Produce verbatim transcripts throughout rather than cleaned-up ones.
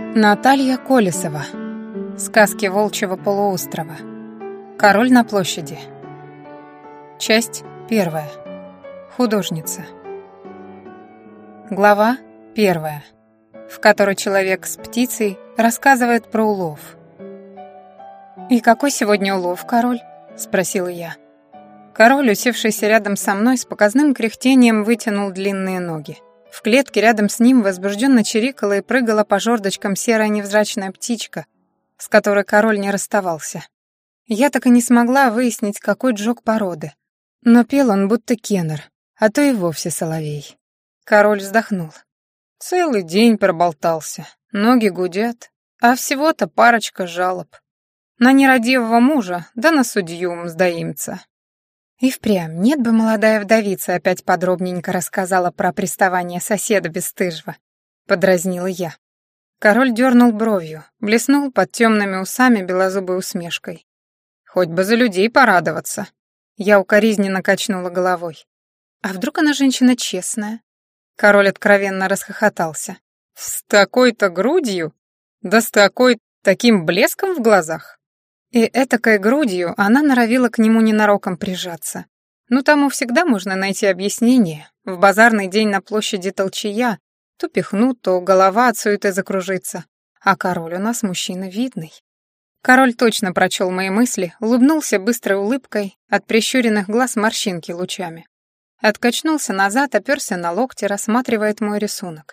Наталья Колесова. Сказки Волчьего полуострова. Король на площади. Часть первая. Художница. Глава первая, в которой человек с птицей рассказывает про улов. «И какой сегодня улов, король?» — спросила я. Король, усевшийся рядом со мной, с показным кряхтением вытянул длинные ноги. В клетке рядом с ним возбужденно чирикала и прыгала по жердочкам серая невзрачная птичка, с которой король не расставался. Я так и не смогла выяснить, какой джок породы. Но пел он будто кеннер, а то и вовсе соловей. Король вздохнул. Целый день проболтался, ноги гудят, а всего-то парочка жалоб. На нерадивого мужа, да на судью мздоимца. И впрямь, нет бы молодая вдовица опять подробненько рассказала про приставание соседа бесстыжего, подразнила я. Король дернул бровью, блеснул под темными усами белозубой усмешкой. Хоть бы за людей порадоваться. Я укоризненно качнула головой. А вдруг она женщина честная? Король откровенно расхохотался. С такой-то грудью? Да с такой, таким блеском в глазах? И этакой грудью она норовила к нему ненароком прижаться. Ну, тому всегда можно найти объяснение. В базарный день на площади толчая то пихнут, то голова от суеты закружится. А король у нас мужчина видный. Король точно прочел мои мысли, улыбнулся быстрой улыбкой, от прищуренных глаз морщинки лучами. Откачнулся назад, оперся на локти, рассматривает мой рисунок.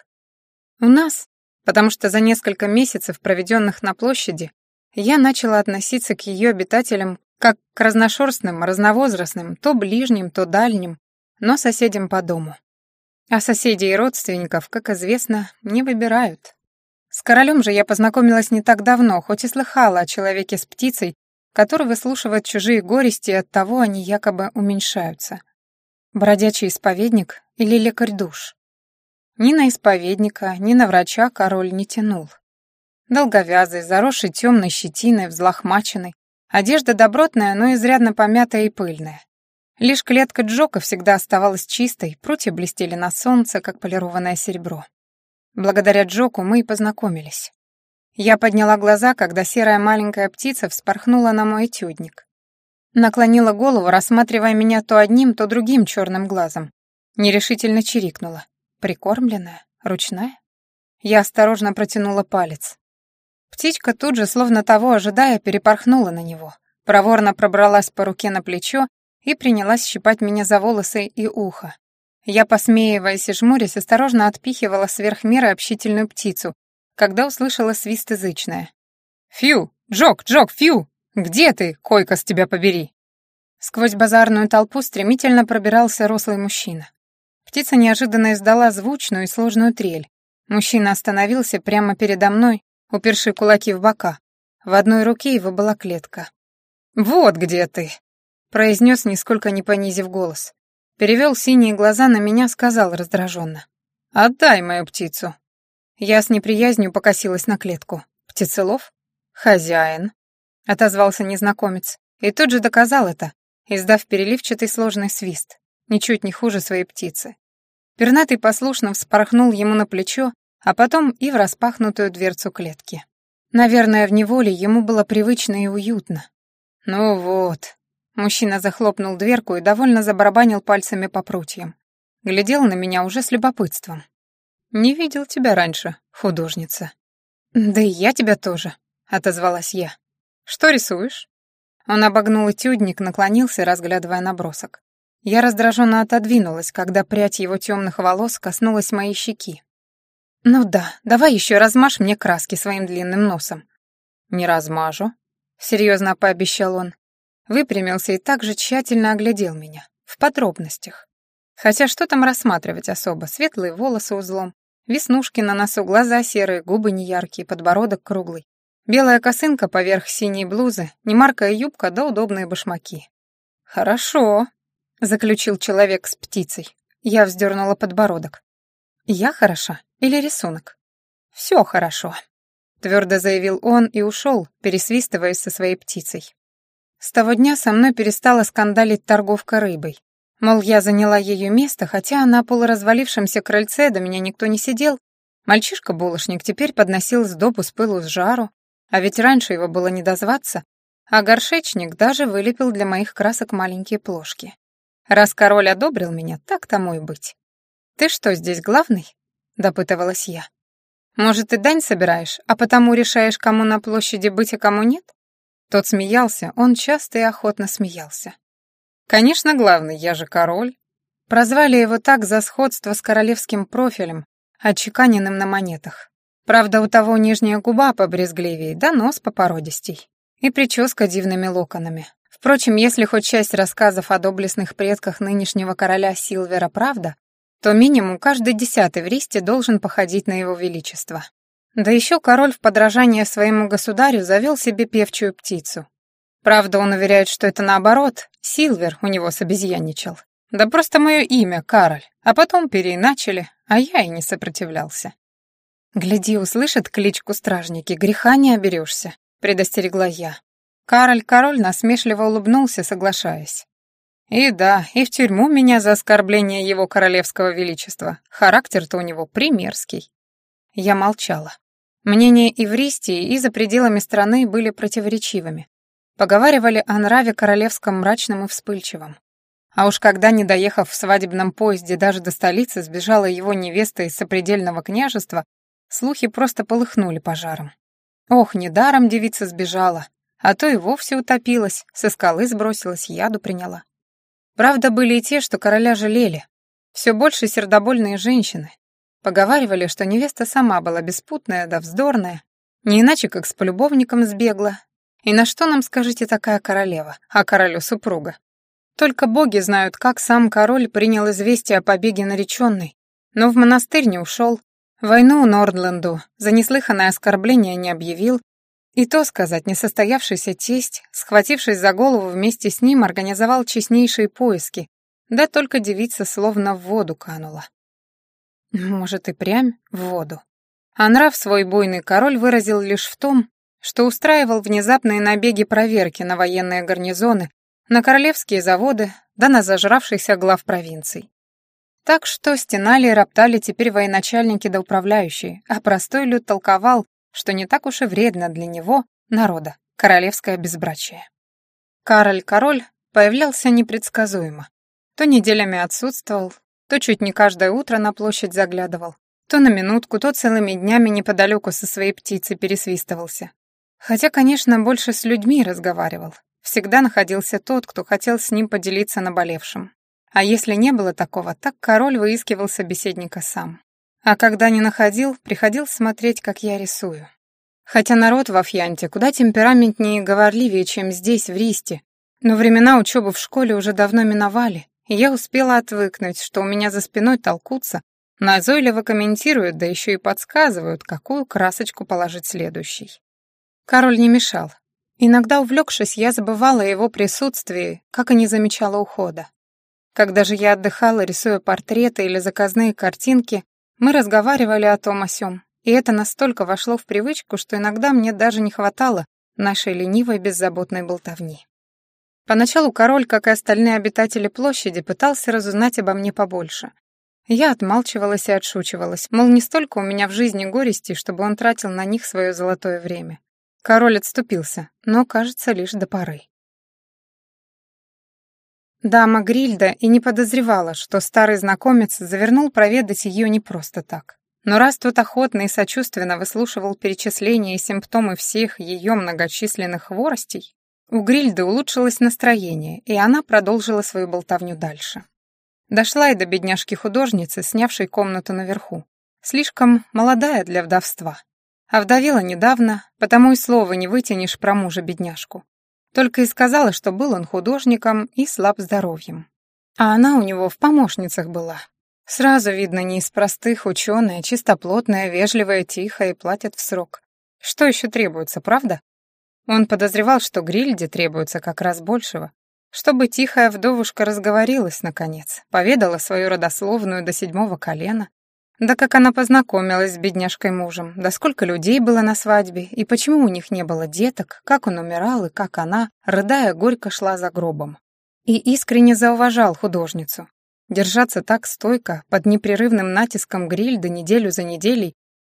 У нас, потому что за несколько месяцев, проведенных на площади, я начала относиться к ее обитателям как к разношерстным, разновозрастным, то ближним, то дальним, но соседям по дому. А соседей и родственников, как известно, не выбирают. С королем же я познакомилась не так давно, хоть и слыхала о человеке с птицей, который выслушивает чужие горести, и оттого они якобы уменьшаются. Бродячий исповедник или лекарь душ? Ни на исповедника, ни на врача король не тянул. Долговязый, заросший темной щетиной, взлохмаченный. Одежда добротная, но изрядно помятая и пыльная. Лишь клетка Джока всегда оставалась чистой, прутья блестели на солнце, как полированное серебро. Благодаря Джоку мы и познакомились. Я подняла глаза, когда серая маленькая птица вспорхнула на мой этюдник. Наклонила голову, рассматривая меня то одним, то другим черным глазом. Нерешительно чирикнула. Прикормленная? Ручная? Я осторожно протянула палец. Птичка тут же, словно того ожидая, перепорхнула на него, проворно пробралась по руке на плечо и принялась щипать меня за волосы и ухо. Я, посмеиваясь и жмурясь, осторожно отпихивала сверх меры общительную птицу, когда услышала свист язычное. «Фью! Джок, Джок, фью! Где ты, койка с тебя побери?» Сквозь базарную толпу стремительно пробирался рослый мужчина. Птица неожиданно издала звучную и сложную трель. Мужчина остановился прямо передо мной, уперши кулаки в бока. В одной руке его была клетка. «Вот где ты!» — произнес, нисколько не понизив голос. Перевел синие глаза на меня, сказал раздраженно. «Отдай мою птицу». Я с неприязнью покосилась на клетку. «Птицелов?» «Хозяин», — отозвался незнакомец. И тут же доказал это, издав переливчатый сложный свист, ничуть не хуже своей птицы. Пернатый послушно вспорхнул ему на плечо, а потом и в распахнутую дверцу клетки. Наверное, в неволе ему было привычно и уютно. «Ну вот», — мужчина захлопнул дверку и довольно забарабанил пальцами по прутьям. Глядел на меня уже с любопытством. «Не видел тебя раньше, художница». «Да и я тебя тоже», — отозвалась я. «Что рисуешь?» Он обогнул этюдник, наклонился, разглядывая набросок. Я раздраженно отодвинулась, когда прядь его темных волос коснулась моей щеки. «Ну да, давай еще размажь мне краски своим длинным носом». «Не размажу», — серьезно пообещал он. Выпрямился и так же тщательно оглядел меня, в подробностях. Хотя что там рассматривать особо, светлые волосы узлом, веснушки на носу, глаза серые, губы неяркие, подбородок круглый, белая косынка поверх синей блузы, немаркая юбка да удобные башмаки. «Хорошо», — заключил человек с птицей. Я вздернула подбородок. «Я хороша или рисунок?» «Все хорошо», — твердо заявил он и ушел, пересвистываясь со своей птицей. С того дня со мной перестала скандалить торговка рыбой. Мол, я заняла ее место, хотя на полуразвалившемся крыльце до меня никто не сидел, Мальчишка-булочник теперь подносил сдобу с пылу с жару, а ведь раньше его было не дозваться, а горшечник даже вылепил для моих красок маленькие плошки. Раз король одобрил меня, так тому и быть. «Ты что, здесь главный?» — допытывалась я. «Может, ты дань собираешь, а потому решаешь, кому на площади быть, а кому нет?» Тот смеялся, он часто и охотно смеялся. «Конечно, главный, я же король». Прозвали его так за сходство с королевским профилем, отчеканенным на монетах. Правда, у того нижняя губа побрезгливее, да нос попородистей. И прическа дивными локонами. Впрочем, если хоть часть рассказов о доблестных предках нынешнего короля Силвера правда, то минимум каждый десятый в Ристе должен походить на его величество. Да еще король в подражание своему государю завел себе певчую птицу. Правда, он уверяет, что это наоборот, Силвер у него собезьянничал. Да просто мое имя, Кароль, а потом переиначили, а я и не сопротивлялся. «Гляди, услышат кличку стражники, греха не оберешься», — предостерегла я. Кароль-король насмешливо улыбнулся, соглашаясь. «И да, и в тюрьму меня за оскорбление его королевского величества. Характер-то у него примерский». Я молчала. Мнения и в Ристии, и за пределами страны были противоречивыми. Поговаривали о нраве королевском мрачном и вспыльчивом. А уж когда, не доехав в свадебном поезде даже до столицы, сбежала его невеста из сопредельного княжества, слухи просто полыхнули пожаром. Ох, недаром девица сбежала, а то и вовсе утопилась, со скалы сбросилась, яду приняла. Правда, были и те, что короля жалели. Все больше сердобольные женщины. Поговаривали, что невеста сама была беспутная да вздорная, не иначе как с полюбовником сбегла. И на что нам, скажите, такая королева, а королю супруга? Только боги знают, как сам король принял известие о побеге нареченной, но в монастырь не ушел, войну Нордленду за неслыханное оскорбление не объявил, и то сказать, несостоявшийся тесть, схватившись за голову вместе с ним, организовал честнейшие поиски, да только девица словно в воду канула. Может, и прямь в воду. А нрав свой буйный король выразил лишь в том, что устраивал внезапные набеги проверки на военные гарнизоны, на королевские заводы, да на зажравшихся глав провинций. Так что стенали и роптали теперь военачальники да управляющие, а простой люд толковал, что не так уж и вредно для него, народа, королевское безбрачие. Кароль-король появлялся непредсказуемо. То неделями отсутствовал, то чуть не каждое утро на площадь заглядывал, то на минутку, то целыми днями неподалеку со своей птицей пересвистывался. Хотя, конечно, больше с людьми разговаривал. Всегда находился тот, кто хотел с ним поделиться наболевшим. А если не было такого, так король выискивал собеседника сам. А когда не находил, приходил смотреть, как я рисую. Хотя народ в Афьянте куда темпераментнее и говорливее, чем здесь, в Ристе, но времена учебы в школе уже давно миновали, и я успела отвыкнуть, что у меня за спиной толкутся, назойливо комментируют, да еще и подсказывают, какую красочку положить следующей. Король не мешал. Иногда, увлекшись, я забывала о его присутствии, как и не замечала ухода. Когда же я отдыхала, рисуя портреты или заказные картинки, мы разговаривали о том о сём, и это настолько вошло в привычку, что иногда мне даже не хватало нашей ленивой беззаботной болтовни. Поначалу король, как и остальные обитатели площади, пытался разузнать обо мне побольше. Я отмалчивалась и отшучивалась, мол, не столько у меня в жизни горести, чтобы он тратил на них свое золотое время. Король отступился, но, кажется, лишь до поры. Дама Грильда и не подозревала, что старый знакомец завернул проведать ее не просто так. Но раз тот охотно и сочувственно выслушивал перечисления и симптомы всех ее многочисленных хворостей, у Грильды улучшилось настроение, и она продолжила свою болтовню дальше. Дошла и до бедняжки-художницы, снявшей комнату наверху. Слишком молодая для вдовства. А вдовела недавно, потому и слова не вытянешь про мужа-бедняжку. Только и сказала, что был он художником и слаб здоровьем. А она у него в помощницах была. Сразу видно, не из простых, ученая, чистоплотная, вежливая, тихая и платят в срок. Что еще требуется, правда? Он подозревал, что Грильде требуется как раз большего. Чтобы тихая вдовушка разговорилась, наконец, поведала свою родословную до седьмого колена, да как она познакомилась с бедняжкой-мужем, да сколько людей было на свадьбе, и почему у них не было деток, как он умирал и как она, рыдая, горько шла за гробом. И искренне зауважал художницу. Держаться так стойко, под непрерывным натиском Грильды неделю за неделей,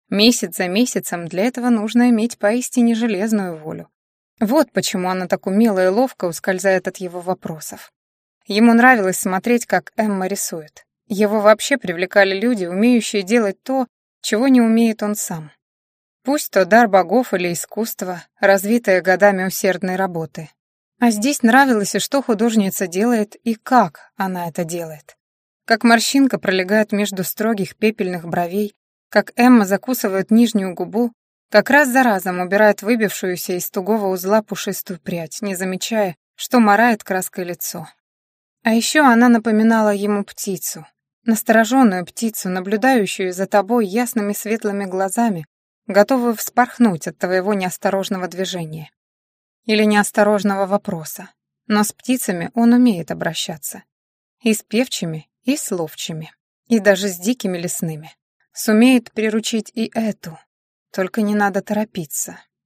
Месяц за месяцем для этого нужно иметь поистине железную волю. Вот почему она так умело и ловко ускользает от его вопросов. Ему нравилось смотреть, как Эмма рисует. Его вообще привлекали люди, умеющие делать то, чего не умеет он сам. Пусть то дар богов или искусство, развитое годами усердной работы. А здесь нравилось и что художница делает, и как она это делает. Как морщинка пролегает между строгих пепельных бровей, как Эмма закусывает нижнюю губу, как раз за разом убирает выбившуюся из тугого узла пушистую прядь, не замечая, что морает краской лицо. А еще она напоминала ему птицу, настороженную птицу, наблюдающую за тобой ясными светлыми глазами, готовую вспорхнуть от твоего неосторожного движения или неосторожного вопроса. Но с птицами он умеет обращаться. И с певчими, и с ловчими, и даже с дикими лесными. Сумеет приручить и эту. Только не надо торопиться.